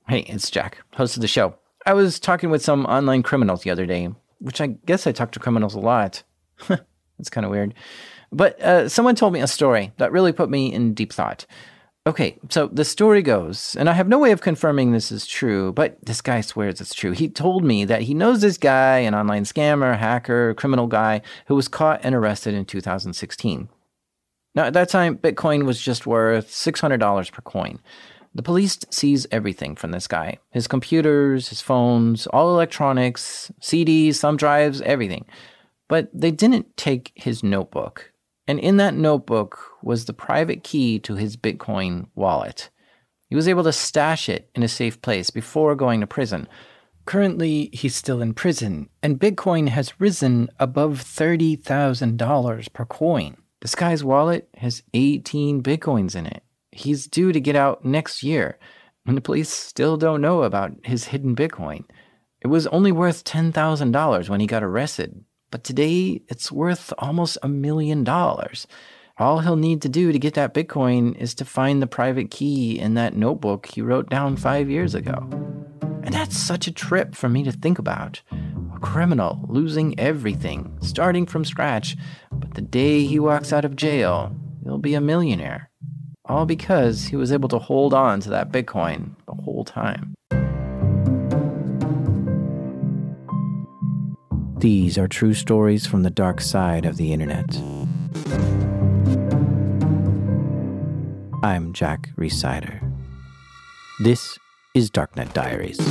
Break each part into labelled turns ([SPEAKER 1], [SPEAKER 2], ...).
[SPEAKER 1] Hey, it's Jack, host of the show. I was talking with some online criminals the other day, which I guess I talk to criminals a lot. It's kind of weird. But someone told me a story that really put me in deep thought. Okay, so the story goes, and I have no way of confirming this is true, but this guy swears it's true. He told me that he knows this guy, an online scammer, hacker, criminal guy, who was caught and arrested in 2016. Now, at that time, Bitcoin was just worth $600 per coin. The police seize everything from this guy. His computers, his phones, all electronics, CDs, thumb drives, everything. But they didn't take his notebook. And in that notebook was the private key to his Bitcoin wallet. He was able to stash it in a safe place before going to prison. Currently, he's still in prison, and Bitcoin has risen above $30,000 per coin. This guy's wallet has 18 Bitcoins in it. He's due to get out next year, and the police still don't know about his hidden Bitcoin. It was only worth $10,000 when he got arrested, but today it's worth almost $1 million. All he'll need to do to get that Bitcoin is to find the private key in that notebook he wrote down 5 years ago. And that's such a trip for me to think about. A criminal losing everything, starting from scratch, but the day he walks out of jail, he'll be a millionaire. All because he was able to hold on to that Bitcoin the whole time. These are true stories from the dark side of the internet. I'm Jack Rhysider. This is Darknet Diaries.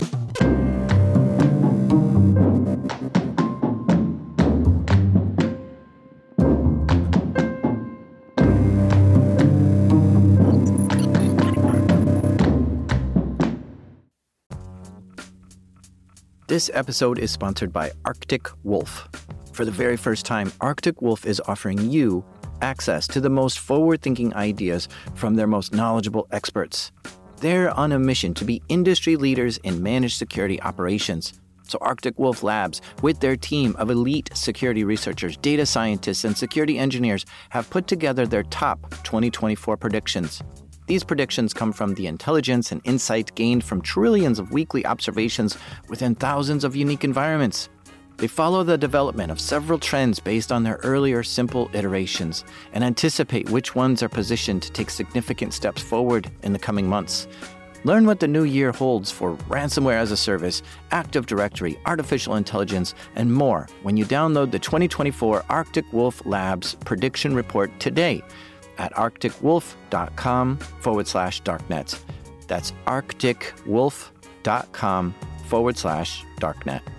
[SPEAKER 1] This episode is sponsored by Arctic Wolf. For the very first time, Arctic Wolf is offering you access to the most forward-thinking ideas from their most knowledgeable experts. They're on a mission to be industry leaders in managed security operations. So Arctic Wolf Labs, with their team of elite security researchers, data scientists, and security engineers, have put together their top 2024 predictions. These predictions come from the intelligence and insight gained from trillions of weekly observations within thousands of unique environments. They follow the development of several trends based on their earlier simple iterations and anticipate which ones are positioned to take significant steps forward in the coming months. Learn what the new year holds for ransomware as a service, Active Directory, artificial intelligence, and more when you download the 2024 Arctic Wolf Labs Prediction Report today at arcticwolf.com/darknet. That's arcticwolf.com/darknet.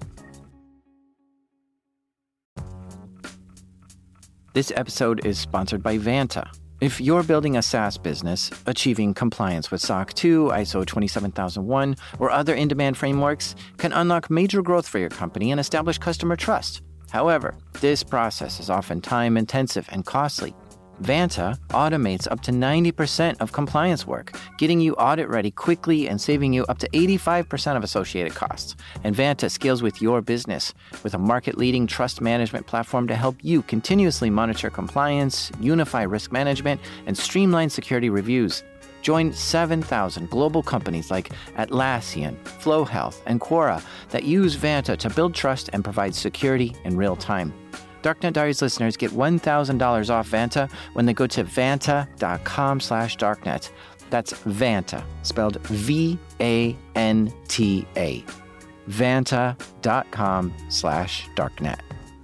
[SPEAKER 1] This episode is sponsored by Vanta. If you're building a SaaS business, achieving compliance with SOC 2, ISO 27001, or other in-demand frameworks can unlock major growth for your company and establish customer trust. However, this process is often time-intensive and costly. Vanta automates up to 90% of compliance work, getting you audit-ready quickly and saving you up to 85% of associated costs. And Vanta scales with your business with a market-leading trust management platform to help you continuously monitor compliance, unify risk management, and streamline security reviews. Join 7,000 global companies like Atlassian, Flow Health, and Quora that use Vanta to build trust and provide security in real time. Darknet Diaries listeners get $1,000 off Vanta when they go to vanta.com/darknet. That's Vanta, spelled Vanta. Vanta.com/darknet.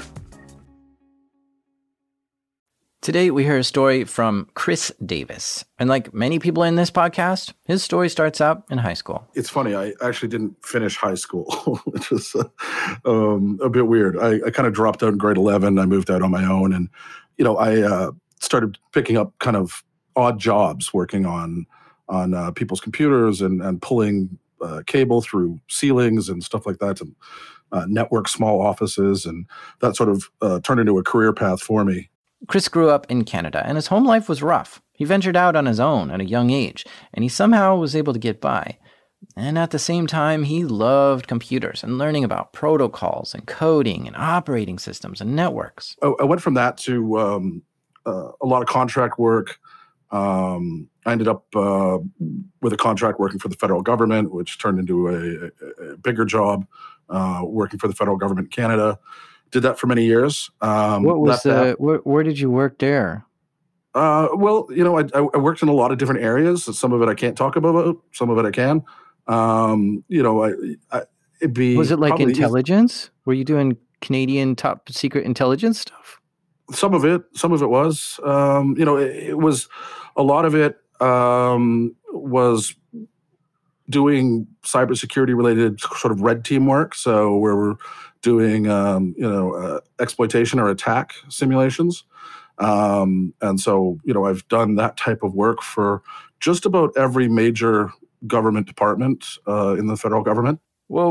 [SPEAKER 1] Today, we hear a story from Chris Davis. And like many people in this podcast, his story starts out in high school.
[SPEAKER 2] It's funny. I actually didn't finish high school, which was a bit weird. I kind of dropped out in grade 11. I moved out on my own. And, I started picking up kind of odd jobs working on people's computers and pulling cable through ceilings and stuff like that, and network small offices. And that sort of turned into a career path for me.
[SPEAKER 1] Chris grew up in Canada, and his home life was rough. He ventured out on his own at a young age, and he somehow was able to get by. And at the same time, he loved computers and learning about protocols and coding and operating systems and networks.
[SPEAKER 2] I went from that to a lot of contract work, I ended up with a contract working for the federal government, which turned into a bigger job working for the federal government in Canada. Did that for many years.
[SPEAKER 1] What was where did you work there?
[SPEAKER 2] Well, I worked in a lot of different areas. Some of it I can't talk about. Some of it I can. It'd be.
[SPEAKER 1] Was it like intelligence? Were you doing Canadian top secret intelligence stuff?
[SPEAKER 2] Some of it was. It was a lot of it was doing cybersecurity related sort of red team work. So where we're doing exploitation or attack simulations. And so, I've done that type of work for just about every major government department in the federal government.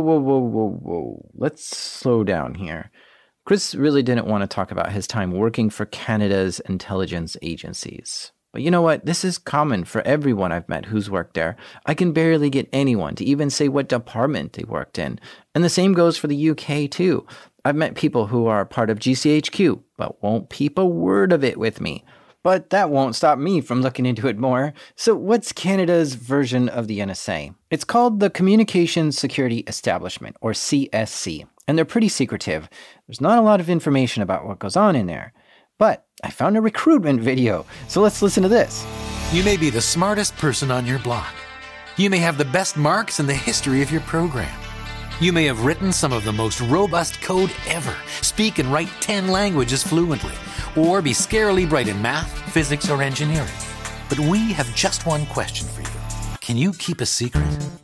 [SPEAKER 1] Whoa. Let's slow down here. Chris really didn't want to talk about his time working for Canada's intelligence agencies. But you know what? This is common for everyone I've met who's worked there. I can barely get anyone to even say what department they worked in. And the same goes for the UK too. I've met people who are part of GCHQ, but won't peep a word of it with me. But that won't stop me from looking into it more. So what's Canada's version of the NSA? It's called the Communications Security Establishment, or CSC, and they're pretty secretive. There's not a lot of information about what goes on in there. But I found a recruitment video, so let's listen to this.
[SPEAKER 3] You may be the smartest person on your block. You may have the best marks in the history of your program. You may have written some of the most robust code ever, speak and write 10 languages fluently, or be scarily bright in math, physics, or engineering. But we have just one question for you. Can you keep a secret?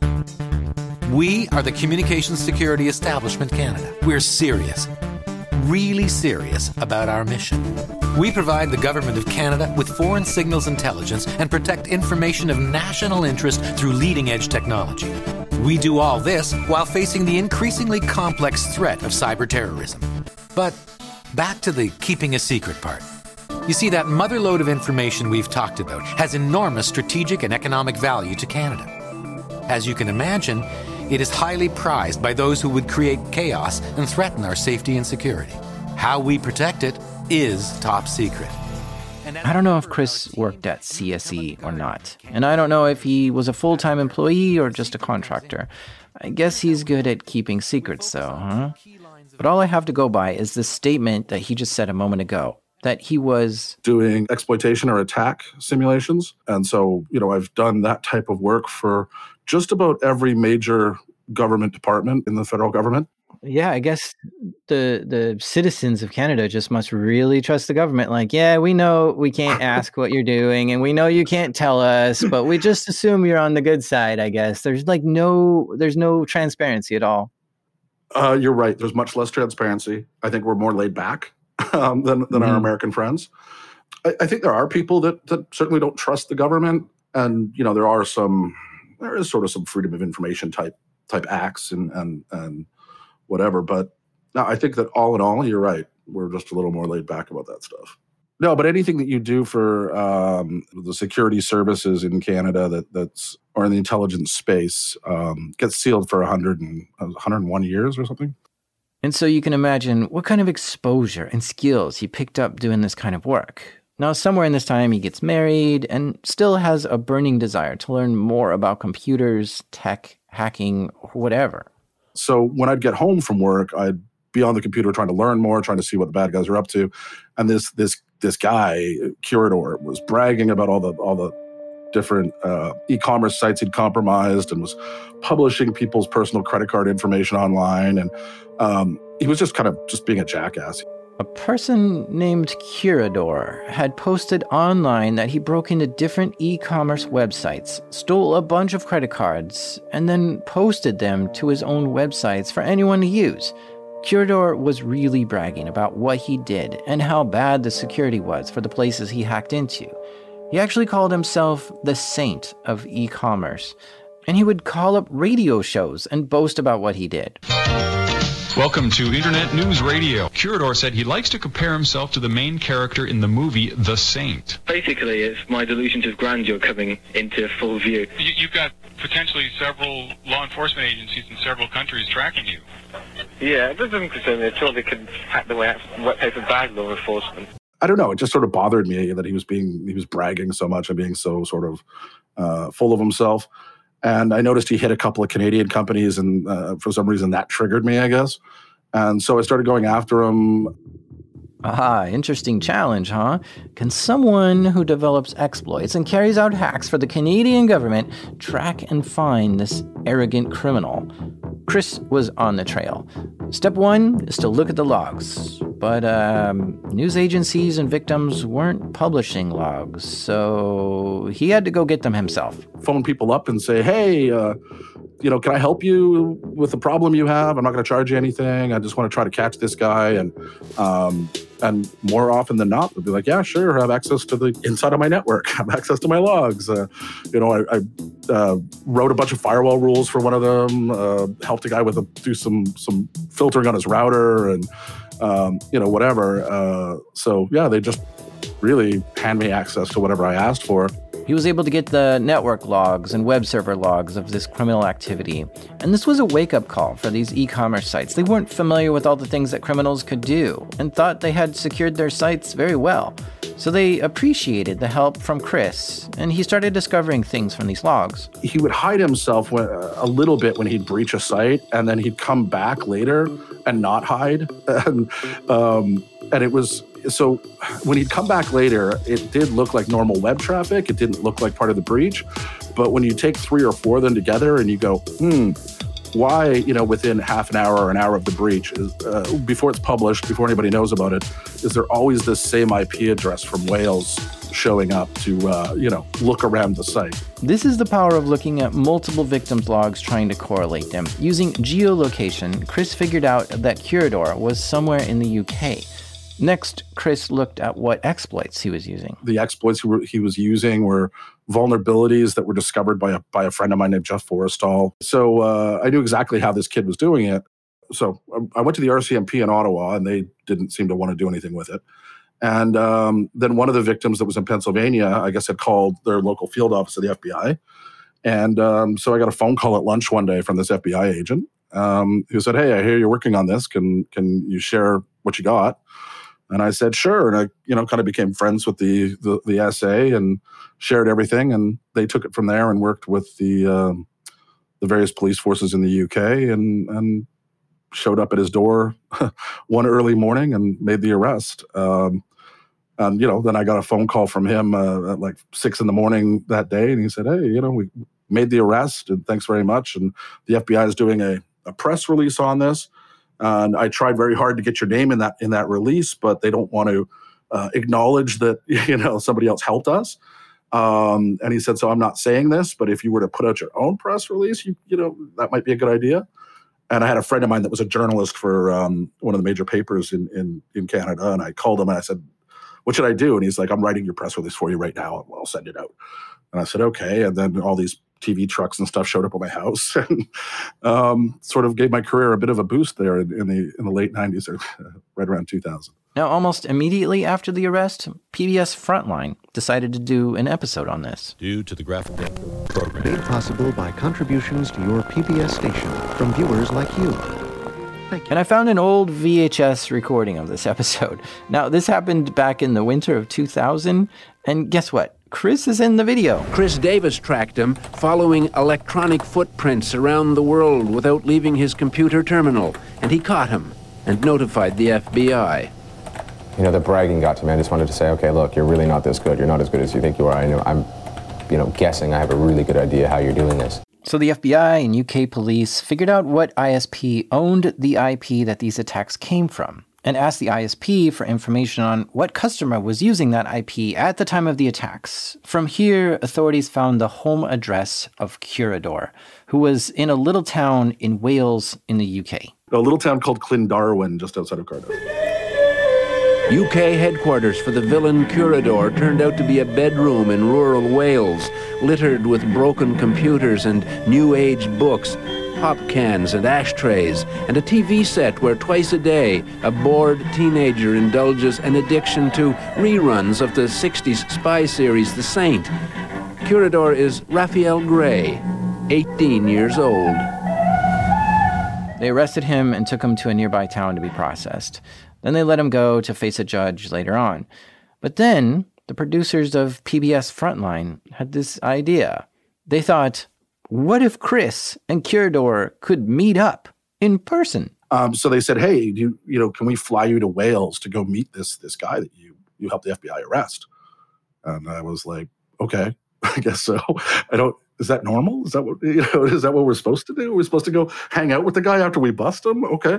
[SPEAKER 3] We are the Communications Security Establishment Canada. We're serious, really serious about our mission. We provide the Government of Canada with foreign signals intelligence and protect information of national interest through leading-edge technology. We do all this while facing the increasingly complex threat of cyber terrorism. But back to the keeping a secret part. You see, that motherlode of information we've talked about has enormous strategic and economic value to Canada. As you can imagine, it is highly prized by those who would create chaos and threaten our safety and security. How we protect it is top secret.
[SPEAKER 1] I don't know if Chris worked at CSE or not, and I don't know if he was a full-time employee or just a contractor. I guess he's good at keeping secrets, though, huh? But all I have to go by is the statement that he just said a moment ago, that he was
[SPEAKER 2] doing exploitation or attack simulations. And so, I've done that type of work for just about every major government department in the federal government.
[SPEAKER 1] Yeah, I guess the citizens of Canada just must really trust the government. Like, yeah, we know we can't ask what you're doing, and we know you can't tell us, but we just assume you're on the good side, I guess. There's no transparency at all.
[SPEAKER 2] You're right. There's much less transparency. I think we're more laid back than our American friends. I think there are people that certainly don't trust the government, and there is sort of some freedom of information type acts and whatever. But no, I think that all in all, you're right. We're just a little more laid back about that stuff. No, but anything that you do for the security services in Canada that's or in the intelligence space gets sealed for 101 years or something.
[SPEAKER 1] And so you can imagine what kind of exposure and skills he picked up doing this kind of work. Now, somewhere in this time, he gets married and still has a burning desire to learn more about computers, tech, hacking, or whatever.
[SPEAKER 2] So when I'd get home from work, I'd be on the computer trying to learn more, trying to see what the bad guys are up to. And this guy, Curador, was bragging about all the different e-commerce sites he'd compromised and was publishing people's personal credit card information online. And he was just kind of just being a jackass.
[SPEAKER 1] A person named Curador had posted online that he broke into different e-commerce websites, stole a bunch of credit cards, and then posted them to his own websites for anyone to use. Curador was really bragging about what he did and how bad the security was for the places he hacked into. He actually called himself the saint of e-commerce, and he would call up radio shows and boast about what he did.
[SPEAKER 4] Welcome to Internet News Radio. Curador said he likes to compare himself to the main character in the movie The Saint.
[SPEAKER 5] Basically, it's my delusions of grandeur coming into full view.
[SPEAKER 6] You've got potentially several law enforcement agencies in several countries tracking you.
[SPEAKER 5] Yeah, it doesn't concern me at all. They can hack the way out of wet paper bag law enforcement.
[SPEAKER 2] I don't know. It just sort of bothered me that he was bragging so much and being so sort of full of himself. And I noticed he hit a couple of Canadian companies, and for some reason that triggered me, I guess. And so I started going after him.
[SPEAKER 1] Ah, interesting challenge, huh? Can someone who develops exploits and carries out hacks for the Canadian government track and find this arrogant criminal? Chris was on the trail. Step one is to look at the logs. But news agencies and victims weren't publishing logs, so he had to go get them himself.
[SPEAKER 2] Phone people up and say, hey, can I help you with the problem you have? I'm not going to charge you anything. I just want to try to catch this guy. And more often than not, they'll be like, yeah, sure. I have access to the inside of my network. I have access to my logs. I wrote a bunch of firewall rules for one of them, helped a guy do some filtering on his router and, whatever. So yeah, they just really hand me access to whatever I asked for.
[SPEAKER 1] He was able to get the network logs and web server logs of this criminal activity. And this was a wake-up call for these e-commerce sites. They weren't familiar with all the things that criminals could do and thought they had secured their sites very well. So they appreciated the help from Chris, and he started discovering things from these logs.
[SPEAKER 2] He would hide himself a little bit when he'd breach a site, and then he'd come back later and not hide. And it was... So when he'd come back later, it did look like normal web traffic. It didn't look like part of the breach. But when you take 3 or 4 of them together and you go, why, within half an hour or an hour of the breach, before it's published, before anybody knows about it, is there always this same IP address from Wales showing up to, look around the site?
[SPEAKER 1] This is the power of looking at multiple victims' logs trying to correlate them. Using geolocation, Chris figured out that Curador was somewhere in the UK. Next, Chris looked at what exploits he was using.
[SPEAKER 2] The exploits he was using were vulnerabilities that were discovered by a friend of mine named Jeff Forrestal. So I knew exactly how this kid was doing it. So I went to the RCMP in Ottawa, and they didn't seem to want to do anything with it. And then one of the victims that was in Pennsylvania, I guess, had called their local field office of the FBI. And so I got a phone call at lunch one day from this FBI agent who said, hey, I hear you're working on this. Can you share what you got? And I said, sure. And I, kind of became friends with the SA and shared everything. And they took it from there and worked with the various police forces in the UK and showed up at his door one early morning and made the arrest. And, then I got a phone call from him at like 6 a.m. that day. And he said, hey, we made the arrest and thanks very much. And the FBI is doing a press release on this. And I tried very hard to get your name in that release, but they don't want to acknowledge that somebody else helped us. And he said, so I'm not saying this, but if you were to put out your own press release, that might be a good idea. And I had a friend of mine that was a journalist for one of the major papers in Canada, and I called him and I said, what should I do? And he's like, I'm writing your press release for you right now. I'll send it out. And I said, okay. And then all these TV trucks and stuff showed up at my house and sort of gave my career a bit of a boost there in the late 90s, or right around 2000.
[SPEAKER 1] Now, almost immediately after the arrest, PBS Frontline decided to do an episode on this.
[SPEAKER 7] Due to the graphic program.
[SPEAKER 8] Made possible by contributions to your PBS station from viewers like you. Thank you.
[SPEAKER 1] And I found an old VHS recording of this episode. Now, this happened back in the winter of 2000, and guess what? Chris is in the video.
[SPEAKER 9] Chris Davis tracked him, following electronic footprints around the world without leaving his computer terminal, and he caught him and notified the FBI.
[SPEAKER 10] The bragging got to me. I just wanted to say, okay, look, you're really not this good. You're not as good as you think you are. I'm guessing I have a really good idea how you're doing this.
[SPEAKER 1] So the FBI and UK police figured out what ISP owned the IP that these attacks came from, and asked the ISP for information on what customer was using that IP at the time of the attacks. From here, authorities found the home address of Curador, who was in a little town in Wales in the UK.
[SPEAKER 2] A little town called Clyndarwen, just outside of Cardiff.
[SPEAKER 9] UK headquarters for the villain Curador turned out to be a bedroom in rural Wales, littered with broken computers and New Age books, pop cans and ashtrays, and a TV set where twice a day a bored teenager indulges an addiction to reruns of the 60s spy series The Saint. Curador is Raphael Gray, 18 years old.
[SPEAKER 1] They arrested him and took him to a nearby town to be processed. Then they let him go to face a judge later on. But then the producers of PBS Frontline had this idea. They thought, what if Chris and Curador could meet up in person?
[SPEAKER 2] So they said, hey, can we fly you to Wales to go meet this guy that you helped the FBI arrest? And I was like, okay, I guess so. Is that normal? Is that what we're supposed to do? We're supposed to go hang out with the guy after we bust him? Okay.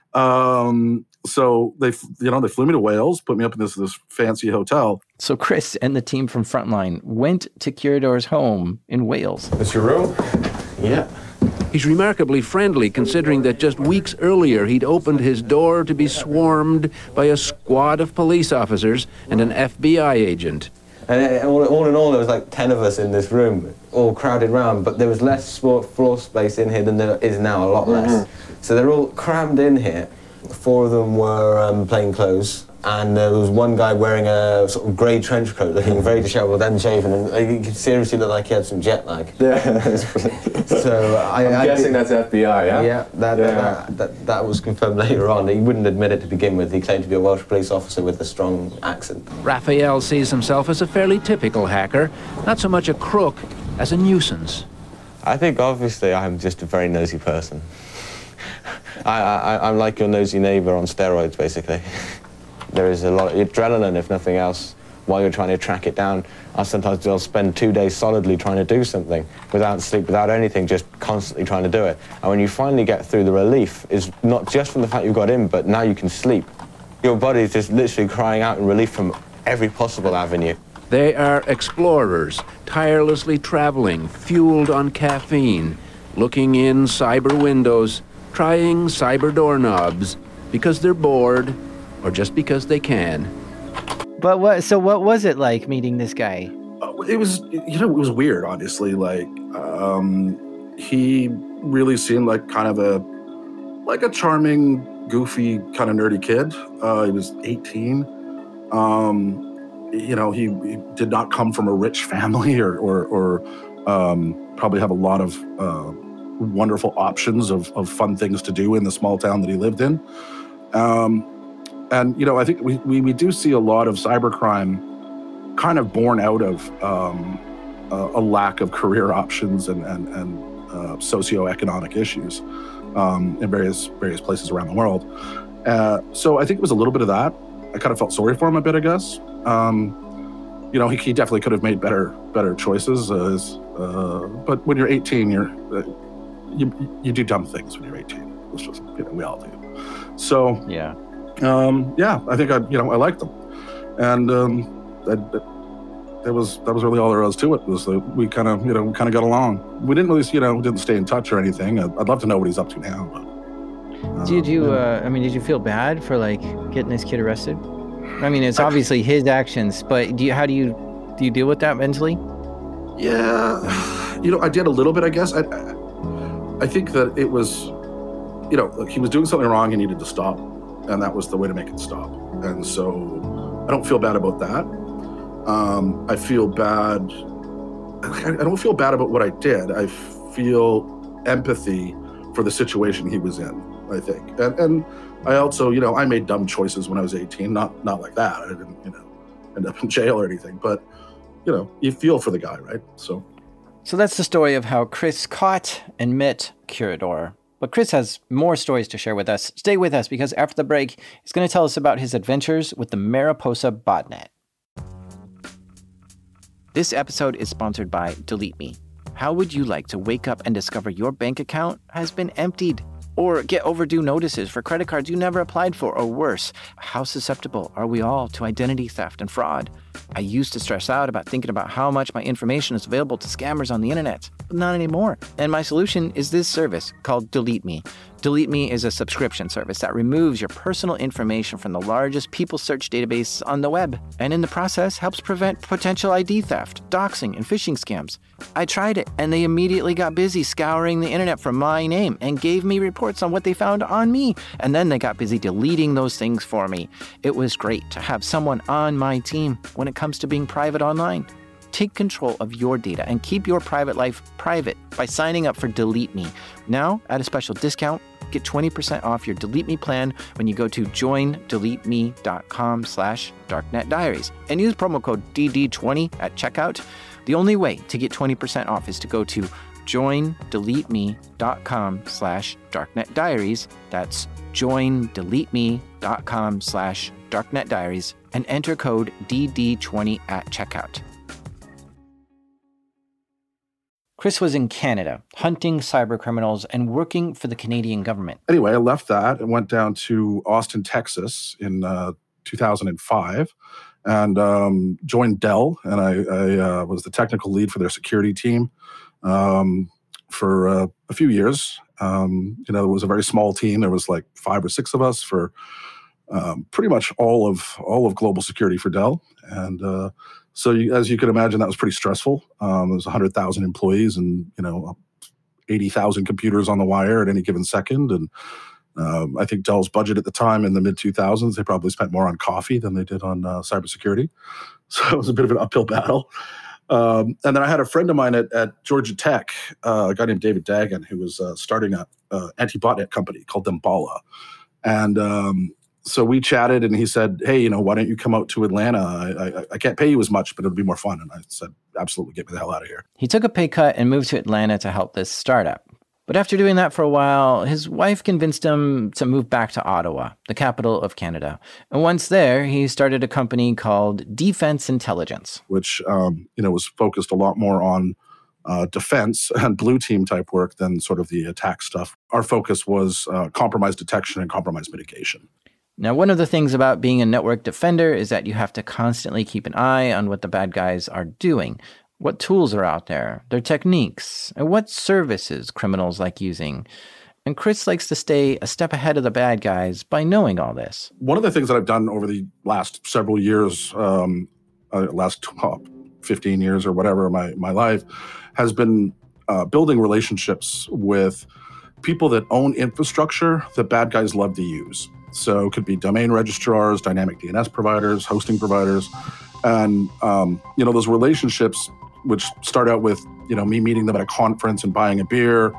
[SPEAKER 2] So they flew me to Wales, put me up in this fancy hotel.
[SPEAKER 1] So Chris and the team from Frontline went to Curador's home in Wales.
[SPEAKER 10] That's your room?
[SPEAKER 9] Yeah. He's remarkably friendly, considering that just weeks earlier he'd opened his door to be swarmed by a squad of police officers and an FBI agent.
[SPEAKER 11] And all in all, there was like 10 of us in this room, all crowded round, but there was less floor space in here than there is now, a lot less. So they're all crammed in here. 4 of them were plain clothes, and there was one guy wearing a sort of grey trench coat, looking very disheveled, unshaven, and he could seriously look like he had some jet lag. Yeah. So
[SPEAKER 10] I'm guessing that's FBI, yeah?
[SPEAKER 11] Yeah, that was confirmed later on. He wouldn't admit it to begin with. He claimed to be a Welsh police officer with a strong accent.
[SPEAKER 9] Raphael sees himself as a fairly typical hacker, not so much a crook as a nuisance.
[SPEAKER 11] I think obviously I'm just a very nosy person. I'm like your nosy neighbour on steroids, basically. There is a lot of adrenaline, if nothing else, while you're trying to track it down. I'll spend 2 days solidly trying to do something, without sleep, without anything, just constantly trying to do it. And when you finally get through, the relief is not just from the fact you got in, but now you can sleep. Your body's just literally crying out in relief from every possible avenue.
[SPEAKER 9] They are explorers, tirelessly traveling, fueled on caffeine, looking in cyber windows, trying cyber doorknobs, because they're bored, or just because they can.
[SPEAKER 1] But what was it like meeting this guy?
[SPEAKER 2] It was weird, honestly. Like, he really seemed like kind of a charming, goofy, kind of nerdy kid. He was 18. He did not come from a rich family or probably have a lot of wonderful options of fun things to do in the small town that he lived in. And I think we do see a lot of cybercrime kind of born out of a lack of career options and socioeconomic issues in various places around the world. So I think it was a little bit of that. I kind of felt sorry for him a bit, I guess. He definitely could have made better choices. But when you're 18, you do dumb things when you're 18. It's just, we all do. So
[SPEAKER 1] yeah.
[SPEAKER 2] I think I liked them, and that was really all there was to it. Was that we kind of got along. We didn't really didn't stay in touch or anything. I'd love to know what he's up to now. But
[SPEAKER 1] did you feel bad for like getting this kid arrested? I mean, it's obviously his actions, but how do you deal with that mentally?
[SPEAKER 2] Yeah, I did a little bit, I guess. I think that it was, like he was doing something wrong and needed to stop. And that was the way to make it stop. And so I don't feel bad about that. I feel bad. I don't feel bad about what I did. I feel empathy for the situation he was in, I think. And I also, I made dumb choices when I was 18. Not like that. I didn't, end up in jail or anything. But, you feel for the guy, right? So
[SPEAKER 1] that's the story of how Chris caught and met Curador. But Chris has more stories to share with us. Stay with us, because after the break, he's going to tell us about his adventures with the Mariposa botnet. This episode is sponsored by Delete Me. How would you like to wake up and discover your bank account has been emptied? Or get overdue notices for credit cards you never applied for, or worse? How susceptible are we all to identity theft and fraud? I used to stress out about thinking about how much my information is available to scammers on the internet, but not anymore. And my solution is this service called Delete Me. Delete Me is a subscription service that removes your personal information from the largest people search database on the web, and in the process helps prevent potential ID theft, doxing, and phishing scams. I tried it, and they immediately got busy scouring the internet for my name and gave me reports on what they found on me, and then they got busy deleting those things for me. It was great to have someone on my team when it comes to being private online. Take control of your data and keep your private life private by signing up for Delete Me. Now, at a special discount, Get 20% off your Delete Me plan when you go to joindeleteme.com/darknetdiaries and use promo code DD20 at checkout. The only way to get 20% off is to go to joindeleteme.com/darknetdiaries. That's joindeleteme.com/darknetdiaries and enter code DD20 at checkout. Chris was in Canada, hunting cybercriminals and working for the Canadian government.
[SPEAKER 2] Anyway, I left that and went down to Austin, Texas in 2005 and joined Dell. And I was the technical lead for their security team for a few years. It was a very small team. There was like 5 or 6 of us for pretty much all of global security for Dell. And so as you can imagine, that was pretty stressful. There was 100,000 employees and, 80,000 computers on the wire at any given second. And I think Dell's budget at the time in the mid-2000s, they probably spent more on coffee than they did on cybersecurity. So it was a bit of an uphill battle. And then I had a friend of mine at Georgia Tech, a guy named David Dagan, who was starting an anti-botnet company called Dembala. And so we chatted, and he said, hey, why don't you come out to Atlanta? I can't pay you as much, but it'll be more fun. And I said, absolutely, get me the hell out of here.
[SPEAKER 1] He took a pay cut and moved to Atlanta to help this startup. But after doing that for a while, his wife convinced him to move back to Ottawa, the capital of Canada. And once there, he started a company called Defense Intelligence,
[SPEAKER 2] which was focused a lot more on defense and blue team type work than sort of the attack stuff. Our focus was compromise detection and compromise mitigation.
[SPEAKER 1] Now, one of the things about being a network defender is that you have to constantly keep an eye on what the bad guys are doing, what tools are out there, their techniques, and what services criminals like using. And Chris likes to stay a step ahead of the bad guys by knowing all this.
[SPEAKER 2] One of the things that I've done over the last several years, last 15 years or whatever of my life, has been building relationships with people that own infrastructure that bad guys love to use. So it could be domain registrars, dynamic DNS providers, hosting providers. And, those relationships, which start out with, me meeting them at a conference and buying a beer,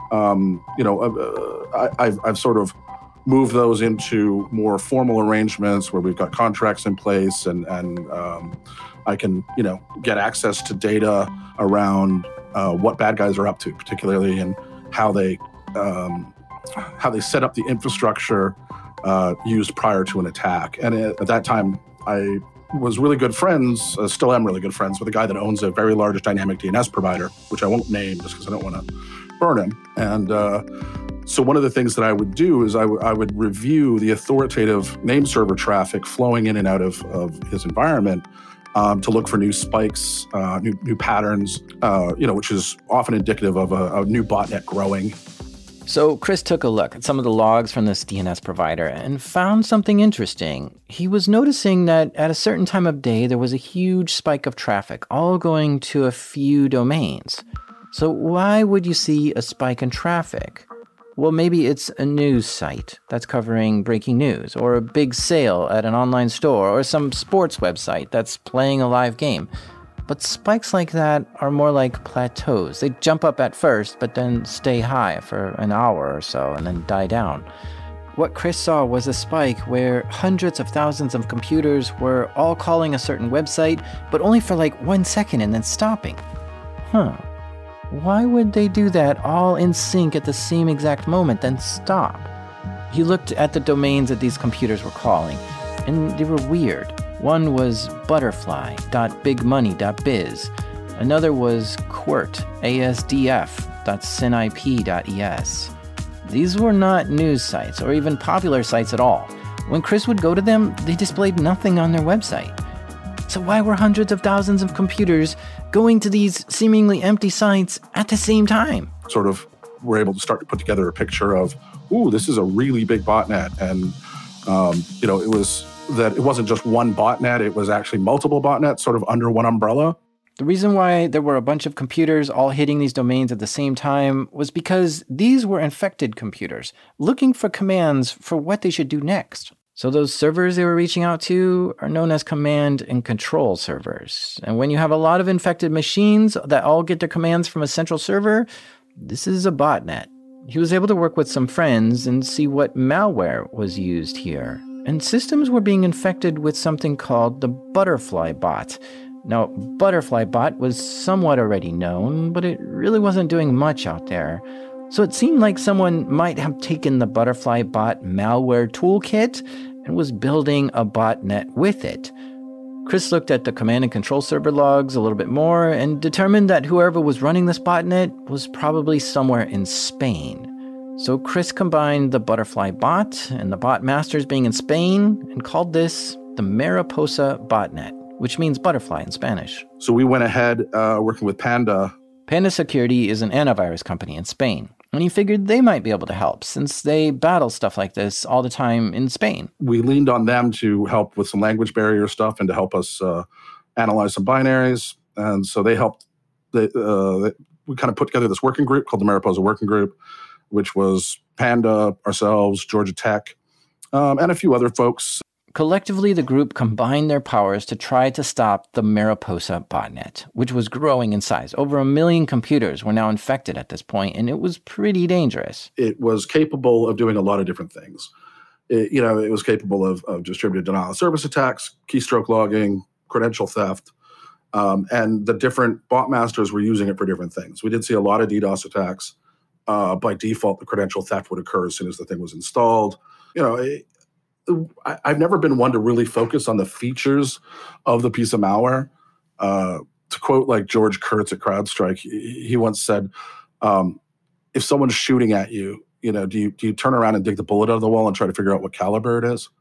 [SPEAKER 2] I've sort of moved those into more formal arrangements where we've got contracts in place and I can, get access to data around what bad guys are up to, particularly in how they set up the infrastructure used prior to an attack. And at that time, I was really good friends, still am really good friends, with a guy that owns a very large dynamic DNS provider, which I won't name just because I don't want to burn him. And so one of the things that I would do is I would review the authoritative name server traffic flowing in and out of his environment to look for new spikes, new patterns, which is often indicative of a new botnet growing.
[SPEAKER 1] So Chris took a look at some of the logs from this DNS provider and found something interesting. He was noticing that at a certain time of day, there was a huge spike of traffic, all going to a few domains. So why would you see a spike in traffic? Well, maybe it's a news site that's covering breaking news, or a big sale at an online store, or some sports website that's playing a live game. But spikes like that are more like plateaus. They jump up at first, but then stay high for an hour or so and then die down. What Chris saw was a spike where hundreds of thousands of computers were all calling a certain website, but only for like 1 second and then stopping. Why would they do that all in sync at the same exact moment, then stop? He looked at the domains that these computers were calling, and they were weird. One was butterfly.bigmoney.biz. Another was quirt, asdf.synip.es. These were not news sites or even popular sites at all. When Chris would go to them, they displayed nothing on their website. So why were hundreds of thousands of computers going to these seemingly empty sites at the same time?
[SPEAKER 2] Sort of were able to start to put together a picture of, this is a really big botnet. And, it was that it wasn't just one botnet, it was actually multiple botnets sort of under one umbrella.
[SPEAKER 1] The reason why there were a bunch of computers all hitting these domains at the same time was because these were infected computers looking for commands for what they should do next. So those servers they were reaching out to are known as command and control servers. And when you have a lot of infected machines that all get their commands from a central server, this is a botnet. He was able to work with some friends and see what malware was used here. And systems were being infected with something called the Butterfly Bot. Now, Butterfly Bot was somewhat already known, but it really wasn't doing much out there. So it seemed like someone might have taken the Butterfly Bot malware toolkit and was building a botnet with it. Chris looked at the command and control server logs a little bit more and determined that whoever was running this botnet was probably somewhere in Spain. So Chris combined the Butterfly Bot and the bot masters being in Spain and called this the Mariposa Botnet, which means butterfly in Spanish.
[SPEAKER 2] So we went ahead working with Panda.
[SPEAKER 1] Panda Security is an antivirus company in Spain, and he figured they might be able to help since they battle stuff like this all the time in Spain.
[SPEAKER 2] We leaned on them to help with some language barrier stuff and to help us analyze some binaries. And so they helped. We kind of put together this working group called the Mariposa Working Group, which was Panda, ourselves, Georgia Tech, and a few other folks.
[SPEAKER 1] Collectively, the group combined their powers to try to stop the Mariposa botnet, which was growing in size. Over 1 million computers were now infected at this point, and it was pretty dangerous.
[SPEAKER 2] It was capable of doing a lot of different things. It was capable of distributed denial of service attacks, keystroke logging, credential theft, and the different bot masters were using it for different things. We did see a lot of DDoS attacks. By default, the credential theft would occur as soon as the thing was installed. I've never been one to really focus on the features of the piece of malware. To quote like George Kurtz at CrowdStrike, he once said, if someone's shooting at you, do you turn around and dig the bullet out of the wall and try to figure out what caliber it is?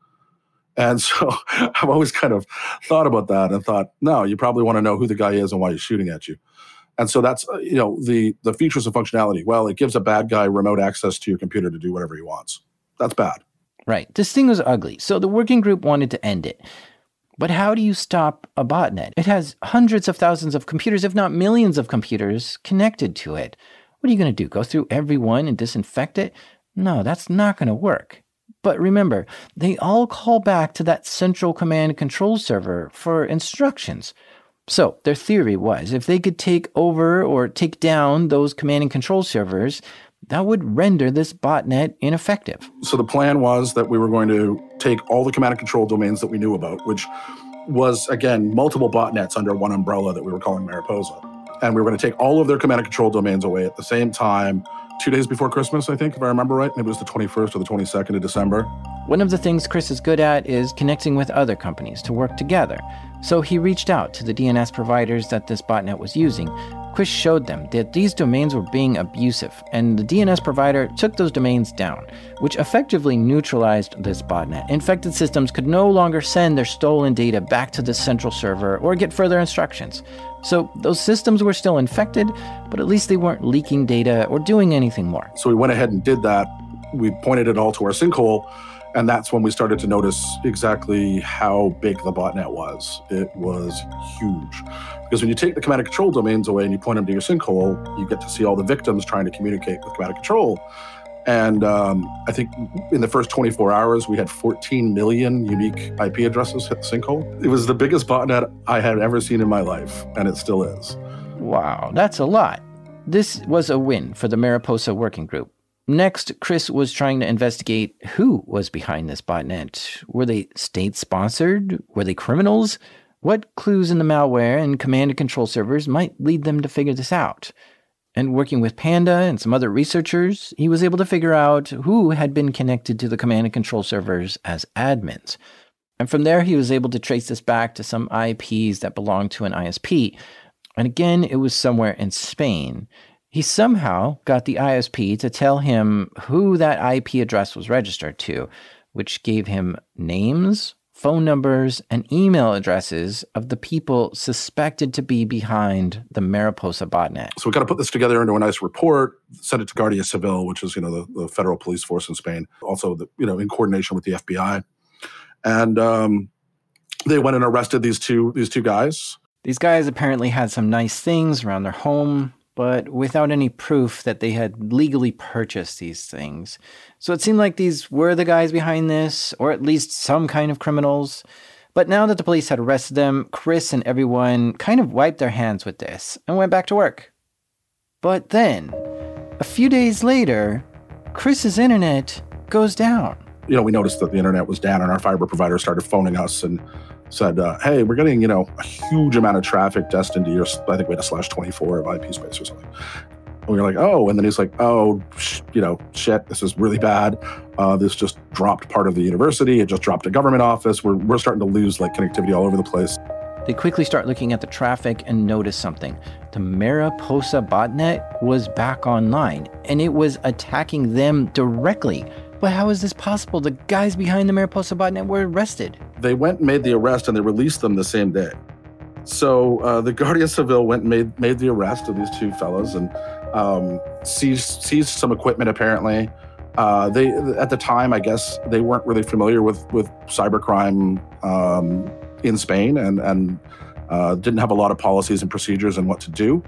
[SPEAKER 2] And so I've always kind of thought about that and thought, no, you probably want to know who the guy is and why he's shooting at you. And so that's, the features and functionality. Well, it gives a bad guy remote access to your computer to do whatever he wants. That's bad.
[SPEAKER 1] Right. This thing was ugly, so the working group wanted to end it. But how do you stop a botnet? It has hundreds of thousands of computers, if not millions of computers, connected to it. What are you going to do? Go through every one and disinfect it? No, that's not going to work. But remember, they all call back to that central command and control server for instructions. So their theory was if they could take over or take down those command and control servers, that would render this botnet ineffective.
[SPEAKER 2] So the plan was that we were going to take all the command and control domains that we knew about, which was, again, multiple botnets under one umbrella that we were calling Mariposa. And we were going to take all of their command and control domains away at the same time, 2 days before Christmas, I think, if I remember right. Maybe it was the 21st or the 22nd of December.
[SPEAKER 1] One of the things Chris is good at is connecting with other companies to work together. So he reached out to the DNS providers that this botnet was using. Chris showed them that these domains were being abusive, and the DNS provider took those domains down, which effectively neutralized this botnet. Infected systems could no longer send their stolen data back to the central server or get further instructions. So those systems were still infected, but at least they weren't leaking data or doing anything more.
[SPEAKER 2] So we went ahead and did that. We pointed it all to our sinkhole, and that's when we started to notice exactly how big the botnet was. It was huge. Because when you take the command and control domains away and you point them to your sinkhole, you get to see all the victims trying to communicate with command and control. And I think in the first 24 hours, we had 14 million unique IP addresses hit the sinkhole. It was the biggest botnet I had ever seen in my life, and it still is.
[SPEAKER 1] Wow, that's a lot. This was a win for the Mariposa Working Group. Next, Chris was trying to investigate who was behind this botnet. Were they state-sponsored? Were they criminals? What clues in the malware and command and control servers might lead them to figure this out? And working with Panda and some other researchers, he was able to figure out who had been connected to the command and control servers as admins. And from there, he was able to trace this back to some IPs that belonged to an ISP. And again, it was somewhere in Spain. He somehow got the ISP to tell him who that IP address was registered to, which gave him names, phone numbers, and email addresses of the people suspected to be behind the Mariposa botnet.
[SPEAKER 2] So we got to put this together into a nice report, send it to Guardia Civil, which is, the federal police force in Spain, also, in coordination with the FBI. And they went and arrested these two guys.
[SPEAKER 1] These guys apparently had some nice things around their home, but without any proof that they had legally purchased these things. So it seemed like these were the guys behind this, or at least some kind of criminals. But now that the police had arrested them, Chris and everyone kind of wiped their hands with this and went back to work. But then, a few days later, Chris's internet goes down.
[SPEAKER 2] You know, we noticed that the internet was down, and our fiber provider started phoning us and said, hey, we're getting, a huge amount of traffic destined to your, I think we had a /24 of IP space or something. And we were like, oh, and then he's like, oh, shit, this is really bad. This just dropped part of the university. It just dropped a government office. We're starting to lose connectivity all over the place.
[SPEAKER 1] They quickly start looking at the traffic and notice something. The Mariposa botnet was back online, and it was attacking them directly. But how is this possible? The guys behind the Mariposa botnet were arrested.
[SPEAKER 2] They went and made the arrest, and they released them the same day. So the Guardia Civil went and made the arrest of these two fellows and seized some equipment, apparently. They, at the time, I guess, they weren't really familiar with cybercrime in Spain and didn't have a lot of policies and procedures and what to do.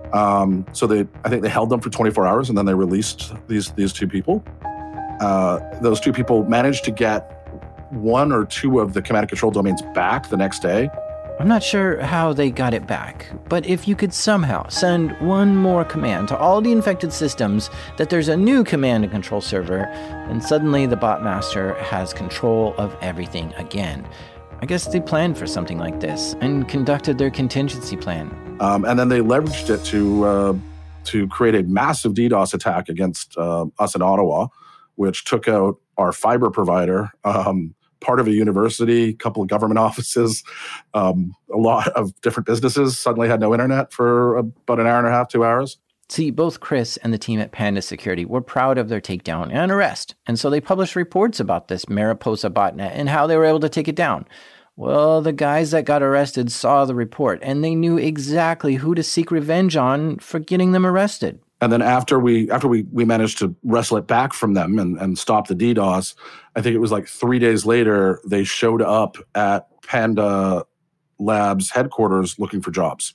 [SPEAKER 2] So I think they held them for 24 hours, and then they released these two people. Those two people managed to get one or two of the command and control domains back the next day.
[SPEAKER 1] I'm not sure how they got it back, but if you could somehow send one more command to all the infected systems that there's a new command and control server, then suddenly the botmaster has control of everything again. I guess they planned for something like this and conducted their contingency plan.
[SPEAKER 2] And then they leveraged it to create a massive DDoS attack against us in Ottawa, which took out our fiber provider, part of a university, a couple of government offices, a lot of different businesses suddenly had no internet for about an hour and a half, 2 hours.
[SPEAKER 1] See, both Chris and the team at Panda Security were proud of their takedown and arrest, and so they published reports about this Mariposa botnet and how they were able to take it down. Well, the guys that got arrested saw the report, and they knew exactly who to seek revenge on for getting them arrested.
[SPEAKER 2] And then after we managed to wrestle it back from them and stop the DDoS, I think it was 3 days later, they showed up at Panda Labs headquarters looking for jobs.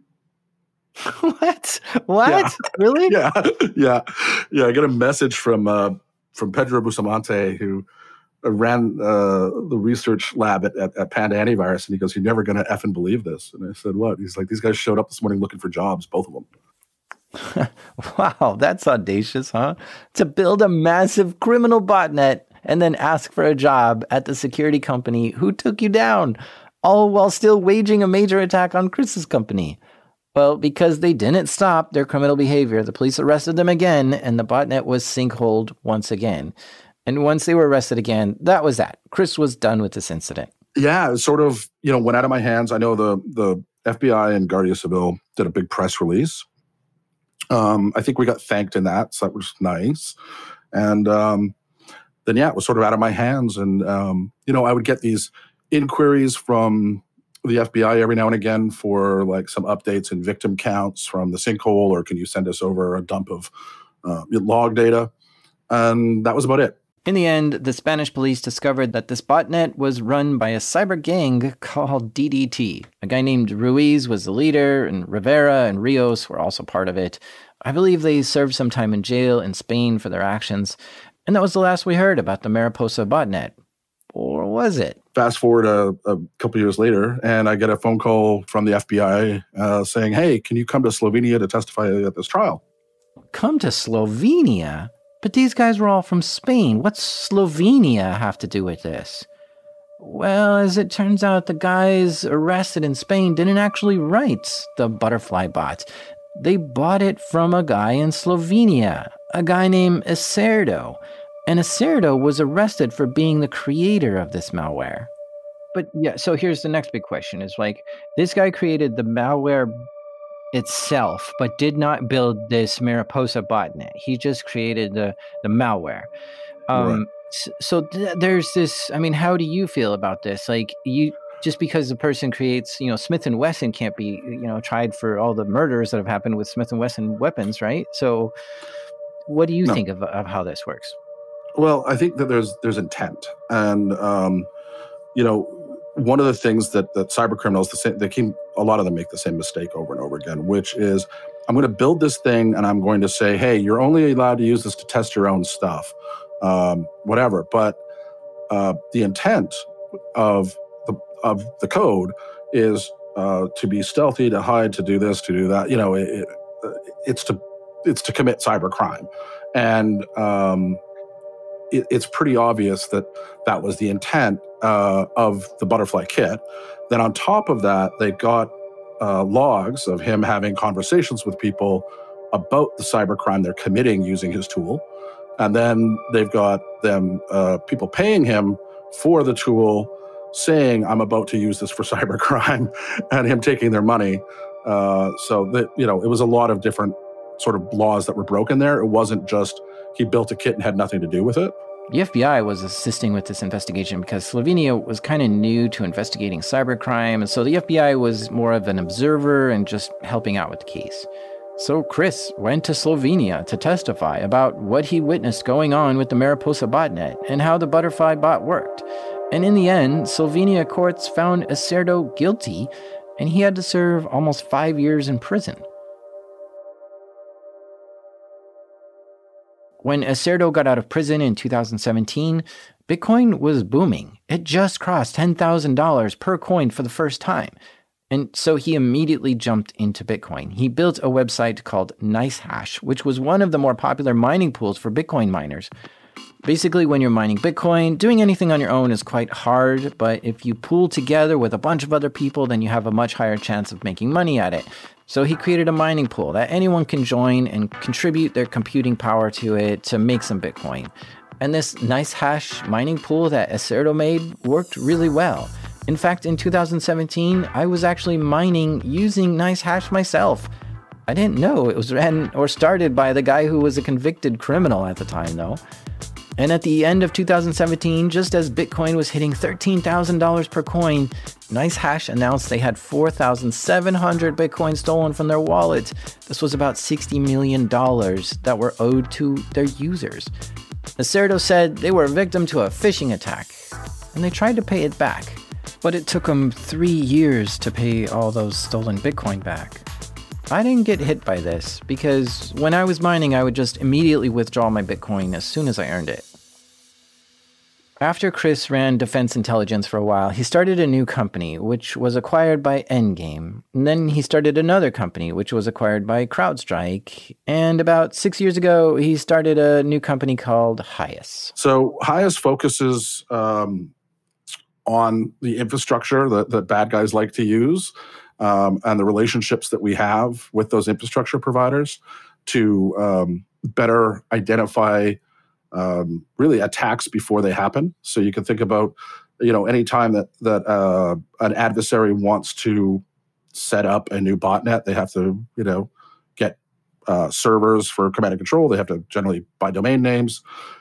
[SPEAKER 1] What? Yeah. Really?
[SPEAKER 2] Yeah. I got a message from Pedro Bustamante, who ran the research lab at Panda Antivirus, and he goes, "You're never going to effing believe this." And I said, "What?" He's like, "These guys showed up this morning looking for jobs, both of them."
[SPEAKER 1] Wow, that's audacious, huh? To build a massive criminal botnet and then ask for a job at the security company who took you down, all while still waging a major attack on Chris's company. Well, because they didn't stop their criminal behavior, the police arrested them again, and the botnet was sinkholed once again. And once they were arrested again, that was that. Chris was done with this incident.
[SPEAKER 2] Yeah, it sort of, went out of my hands. I know the FBI and Guardia Civil did a big press release. I think we got thanked in that, so that was nice. And then, it was sort of out of my hands. And, I would get these inquiries from the FBI every now and again for some updates and victim counts from the sinkhole, or can you send us over a dump of log data? And that was about it.
[SPEAKER 1] In the end, the Spanish police discovered that this botnet was run by a cyber gang called DDT. A guy named Ruiz was the leader, and Rivera and Rios were also part of it. I believe they served some time in jail in Spain for their actions. And that was the last we heard about the Mariposa botnet. Or was it?
[SPEAKER 2] Fast forward a couple years later, and I get a phone call from the FBI saying, "Hey, can you come to Slovenia to testify at this trial?"
[SPEAKER 1] Come to Slovenia? But these guys were all from Spain. What's Slovenia have to do with this? Well, as it turns out, the guys arrested in Spain didn't actually write the butterfly bot. They bought it from a guy in Slovenia, a guy named Iserdo. And Iserdo was arrested for being the creator of this malware. But yeah, so here's the next big question is this guy created the malware itself, but did not build this Mariposa botnet. He just created the malware.
[SPEAKER 2] Right.
[SPEAKER 1] So there's this, how do you feel about this? Just because the person creates, Smith & Wesson can't be, tried for all the murders that have happened with Smith & Wesson weapons, right? So what do you think of how this works?
[SPEAKER 2] Well, I think that there's intent. And, one of the things that cyber criminals, a lot of them make the same mistake over and over again, which is, I'm going to build this thing and I'm going to say, hey, you're only allowed to use this to test your own stuff, whatever. But the intent of the code is to be stealthy, to hide, to do this, to do that. It's to commit cybercrime. And it's pretty obvious that that was the intent of the Butterfly kit. Then on top of that, they got logs of him having conversations with people about the cybercrime they're committing using his tool. And then they've got them people paying him for the tool, saying, I'm about to use this for cybercrime, and him taking their money. So that, it was a lot of different sort of laws that were broken there. It wasn't just he built a kit and had nothing to do with it.
[SPEAKER 1] The FBI was assisting with this investigation because Slovenia was kind of new to investigating cybercrime, and so the FBI was more of an observer and just helping out with the case. So Chris went to Slovenia to testify about what he witnessed going on with the Mariposa botnet and how the Butterfly bot worked. And in the end, Slovenia courts found Acerdo guilty, and he had to serve almost 5 years in prison. When Acerdo got out of prison in 2017, Bitcoin was booming. It just crossed $10,000 per coin for the first time. And so he immediately jumped into Bitcoin. He built a website called NiceHash, which was one of the more popular mining pools for Bitcoin miners. Basically, when you're mining Bitcoin, doing anything on your own is quite hard, but if you pool together with a bunch of other people, then you have a much higher chance of making money at it. So he created a mining pool that anyone can join and contribute their computing power to it to make some Bitcoin. And this NiceHash mining pool that Acerdo made worked really well. In fact, in 2017, I was actually mining using NiceHash myself. I didn't know it was ran or started by the guy who was a convicted criminal at the time, though. And at the end of 2017, just as Bitcoin was hitting $13,000 per coin, NiceHash announced they had 4,700 Bitcoin stolen from their wallet. This was about $60 million that were owed to their users. Acerdo said they were a victim to a phishing attack, and they tried to pay it back. But it took them 3 years to pay all those stolen Bitcoin back. I didn't get hit by this because when I was mining, I would just immediately withdraw my Bitcoin as soon as I earned it. After Chris ran defense intelligence for a while, he started a new company, which was acquired by Endgame. And then he started another company, which was acquired by CrowdStrike. And about 6 years ago, he started a new company called Hyas.
[SPEAKER 2] So Hyas focuses on the infrastructure that bad guys like to use. And the relationships that we have with those infrastructure providers to better identify really attacks before they happen. So you can think about, any time that an adversary wants to set up a new botnet, they have to, get servers for command and control. They have to generally buy domain names.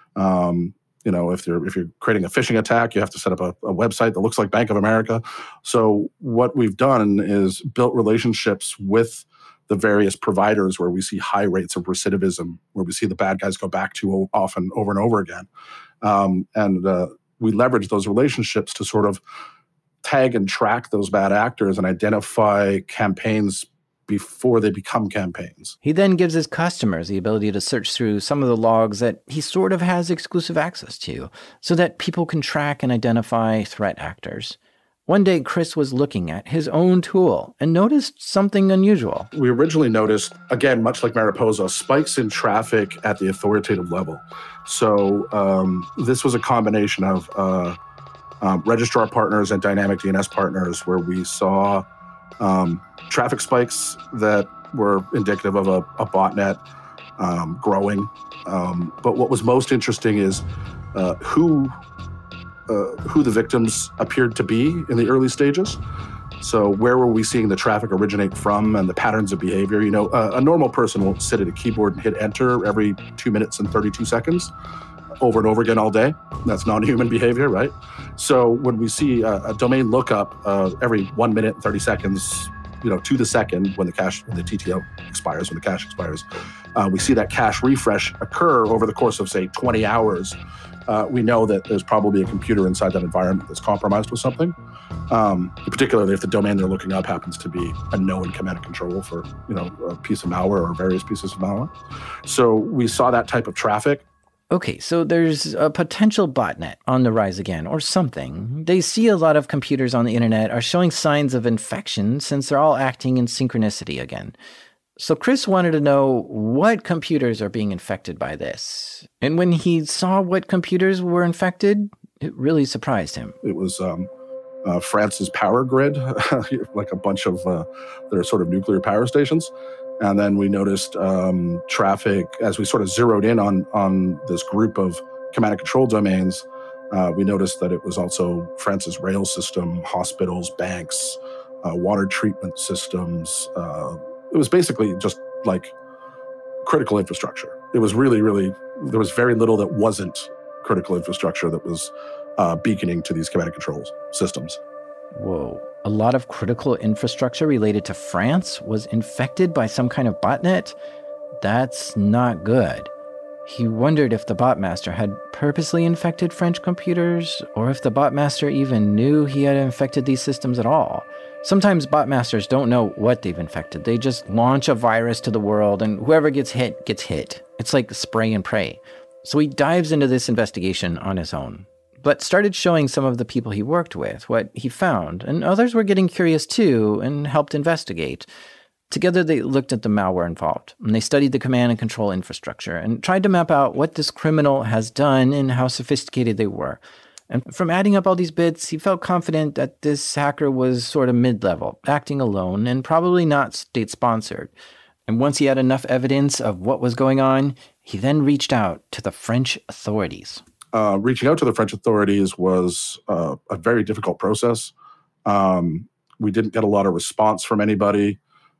[SPEAKER 2] If you're creating a phishing attack, you have to set up a website that looks like Bank of America. So what we've done is built relationships with the various providers where we see high rates of recidivism, where we see the bad guys go back to often over and over again. And we leverage those relationships to sort of tag and track those bad actors and identify campaigns before they become campaigns.
[SPEAKER 1] He then gives his customers the ability to search through some of the logs that he sort of has exclusive access to, so that people can track and identify threat actors. One day, Chris was looking at his own tool and noticed something unusual.
[SPEAKER 2] We originally noticed, again, much like Mariposa, spikes in traffic at the authoritative level. So this was a combination of registrar partners and dynamic DNS partners where we saw traffic spikes that were indicative of a botnet growing. But what was most interesting is who the victims appeared to be in the early stages. So where were we seeing the traffic originate from and the patterns of behavior? A normal person won't sit at a keyboard and hit enter every 2 minutes and 32 seconds over and over again all day. That's non-human behavior, right? So when we see a domain lookup every 1 minute and 30 seconds, to the second when the TTO expires, when the cache expires, we see that cache refresh occur over the course of, say, 20 hours. We know that there's probably a computer inside that environment that's compromised with something, particularly if the domain they're looking up happens to be a known command and control for, a piece of malware or various pieces of malware. So we saw that type of traffic.
[SPEAKER 1] Okay, so there's a potential botnet on the rise again, or something. They see a lot of computers on the internet are showing signs of infection since they're all acting in synchronicity again. So Chris wanted to know what computers are being infected by this. And when he saw what computers were infected, it really surprised him.
[SPEAKER 2] It was France's power grid, like a bunch of their sort of nuclear power stations. And then we noticed traffic as we sort of zeroed in on this group of command and control domains. We noticed that it was also France's rail system, hospitals, banks, water treatment systems. It was basically just like critical infrastructure. It was really, there was very little that wasn't critical infrastructure that was beaconing to these command and control systems.
[SPEAKER 1] Whoa. A lot of critical infrastructure related to France was infected by some kind of botnet? That's not good. He wondered if the botmaster had purposely infected French computers, or if the botmaster even knew he had infected these systems at all. Sometimes botmasters don't know what they've infected. They just launch a virus to the world, and whoever gets hit, gets hit. It's like spray and pray. So he dives into this investigation on his own, but started showing some of the people he worked with what he found, and others were getting curious too and helped investigate. Together, they looked at the malware involved, and they studied the command and control infrastructure and tried to map out what this criminal has done and how sophisticated they were. And from adding up all these bits, he felt confident that this hacker was sort of mid-level, acting alone, and probably not state-sponsored. And once he had enough evidence of what was going on, he then reached out to the French authorities.
[SPEAKER 2] Reaching out to the French authorities was a very difficult process. We didn't get a lot of response from anybody.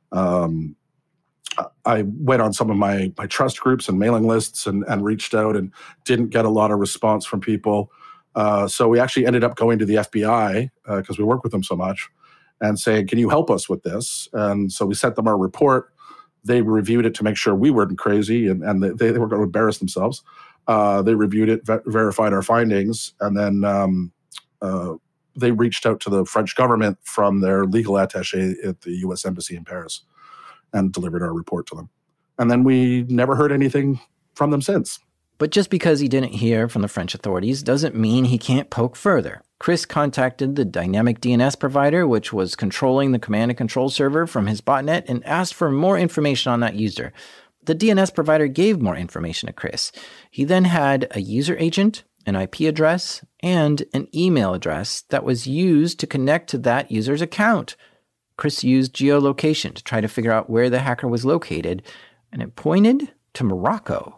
[SPEAKER 2] I went on some of my trust groups and mailing lists and reached out and didn't get a lot of response from people. So we actually ended up going to the FBI because we work with them so much and saying, can you help us with this? And so we sent them our report. They reviewed it to make sure we weren't crazy and they were going to embarrass themselves. They reviewed it, verified our findings, and then they reached out to the French government from their legal attaché at the U.S. Embassy in Paris and delivered our report to them. And then we never heard anything from them since.
[SPEAKER 1] But just because he didn't hear from the French authorities doesn't mean he can't poke further. Chris contacted the dynamic DNS provider, which was controlling the command and control server from his botnet, and asked for more information on that user. The DNS provider gave more information to Chris. He then had a user agent, an IP address, and an email address that was used to connect to that user's account. Chris used geolocation to try to figure out where the hacker was located, and it pointed to Morocco.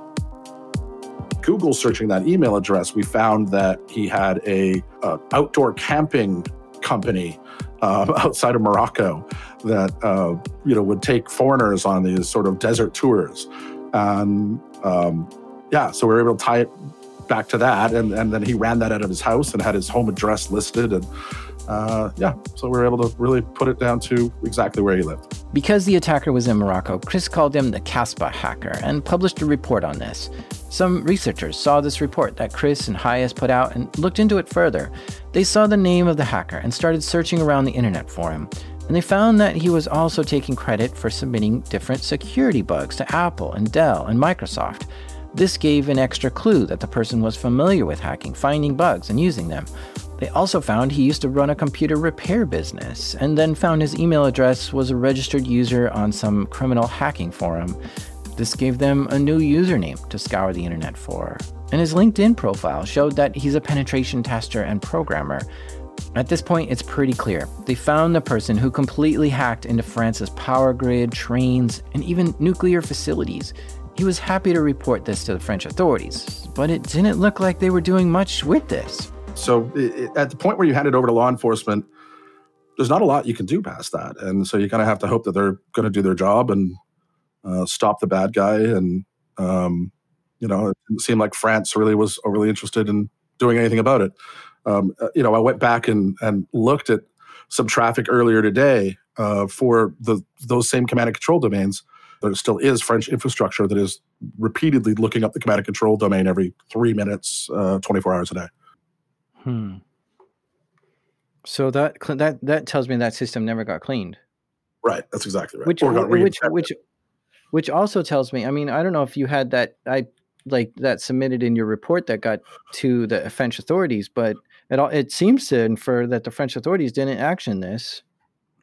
[SPEAKER 2] Google searching that email address, we found that he had a outdoor camping company outside of Morocco that would take foreigners on these sort of desert tours. And so we were able to tie it back to that, and then he ran that out of his house and had his home address listed, and so we were able to really put it down to exactly where he lived.
[SPEAKER 1] Because the attacker was in Morocco, Chris called him the Casbah hacker and published a report on this. Some researchers saw this report that Chris and Hayes put out and looked into it further. They saw the name of the hacker and started searching around the internet for him. And they found that he was also taking credit for submitting different security bugs to Apple and Dell and Microsoft. This gave an extra clue that the person was familiar with hacking, finding bugs, and using them. They also found he used to run a computer repair business, and then found his email address was a registered user on some criminal hacking forum. This gave them a new username to scour the internet for. And his LinkedIn profile showed that he's a penetration tester and programmer. At this point, it's pretty clear. They found the person who completely hacked into France's power grid, trains, and even nuclear facilities. He was happy to report this to the French authorities, but it didn't look like they were doing much with this.
[SPEAKER 2] So at the point where you hand it over to law enforcement, there's not a lot you can do past that. And so you kind of have to hope that they're going to do their job and stop the bad guy. And, it didn't seem like France really was overly interested in doing anything about it. I went back and looked at some traffic earlier today for those same command and control domains. There still is French infrastructure that is repeatedly looking up the command and control domain every 3 minutes, 24 hours a day.
[SPEAKER 1] So that tells me that system never got cleaned.
[SPEAKER 2] Right, that's exactly right.
[SPEAKER 1] Which also tells me, I mean, I don't know if you had that that submitted in your report that got to the French authorities, but it seems to infer that the French authorities didn't action this.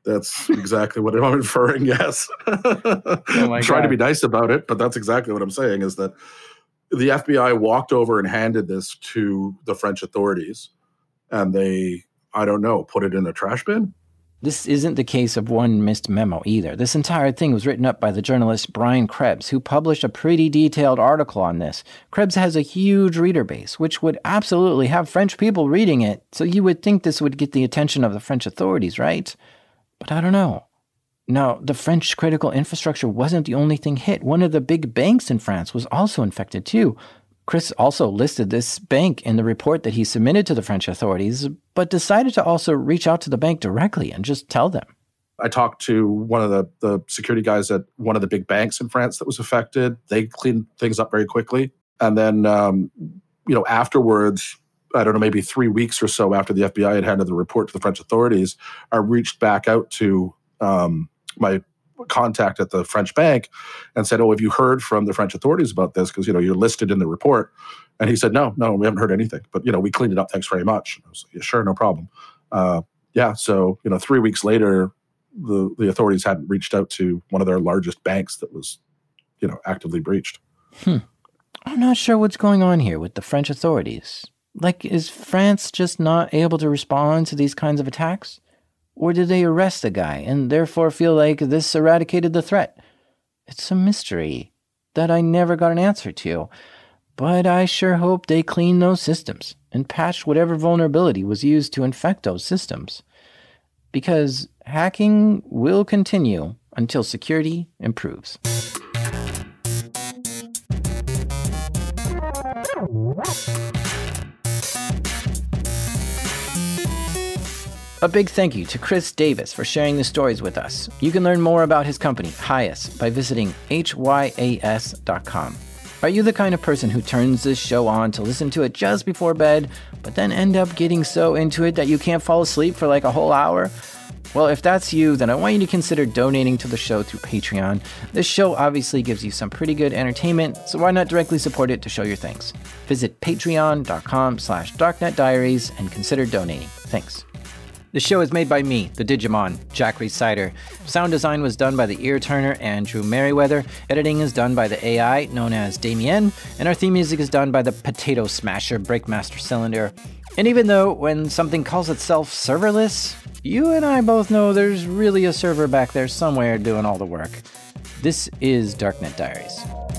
[SPEAKER 2] That's exactly what I'm inferring, yes. I'm trying to be nice about it, but that's exactly what I'm saying, is that the FBI walked over and handed this to the French authorities, and they, I don't know, put it in a trash bin?
[SPEAKER 1] This isn't the case of one missed memo either. This entire thing was written up by the journalist Brian Krebs, who published a pretty detailed article on this. Krebs has a huge reader base, which would absolutely have French people reading it, so you would think this would get the attention of the French authorities, right? But I don't know. Now, the French critical infrastructure wasn't the only thing hit. One of the big banks in France was also infected too. Chris also listed this bank in the report that he submitted to the French authorities, but decided to also reach out to the bank directly and just tell them.
[SPEAKER 2] I talked to one of the security guys at one of the big banks in France that was affected. They cleaned things up very quickly. And then, afterwards, I don't know, maybe 3 weeks or so after the FBI had handed the report to the French authorities, I reached back out to my contact at the French bank and said, have you heard from the French authorities about this? Because, you're listed in the report. And he said, no, we haven't heard anything. But, we cleaned it up. Thanks very much. And I was like, yeah, sure, no problem. So, 3 weeks later, the authorities hadn't reached out to one of their largest banks that was, actively breached.
[SPEAKER 1] I'm not sure what's going on here with the French authorities. Like, is France just not able to respond to these kinds of attacks? Or did they arrest the guy and therefore feel like this eradicated the threat? It's a mystery that I never got an answer to. But I sure hope they cleaned those systems and patched whatever vulnerability was used to infect those systems. Because hacking will continue until security improves. A big thank you to Chris Davis for sharing the stories with us. You can learn more about his company, Hyas, by visiting hyas.com. Are you the kind of person who turns this show on to listen to it just before bed, but then end up getting so into it that you can't fall asleep for like a whole hour? Well, if that's you, then I want you to consider donating to the show through Patreon. This show obviously gives you some pretty good entertainment, so why not directly support it to show your thanks? Visit patreon.com/darknetdiaries and consider donating. Thanks. The show is made by me, the Digimon, Jack Rhysider. Sound design was done by the ear turner, Andrew Merriweather. Editing is done by the AI, known as Damien. And our theme music is done by the Potato Smasher, Breakmaster Cylinder. And even though when something calls itself serverless, you and I both know there's really a server back there somewhere doing all the work. This is Darknet Diaries.